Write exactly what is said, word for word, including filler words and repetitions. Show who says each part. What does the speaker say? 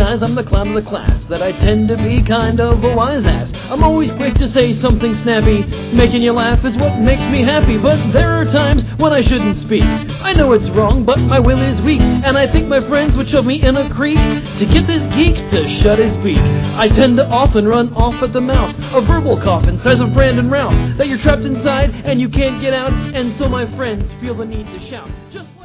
Speaker 1: realize I'm the clown of the class, that I tend to be kind of a wise ass. I'm always quick to say something snappy. Making you laugh is what makes me happy, but there are times when I shouldn't speak. I know it's wrong, but my will is weak, and I think my friends would shove me in a creek to get this geek to shut his beak. I tend to often run off at the mouth, a verbal coffin says of Brandon Routh, that you're trapped inside and you can't get out, and so my friends feel the need to shout. Just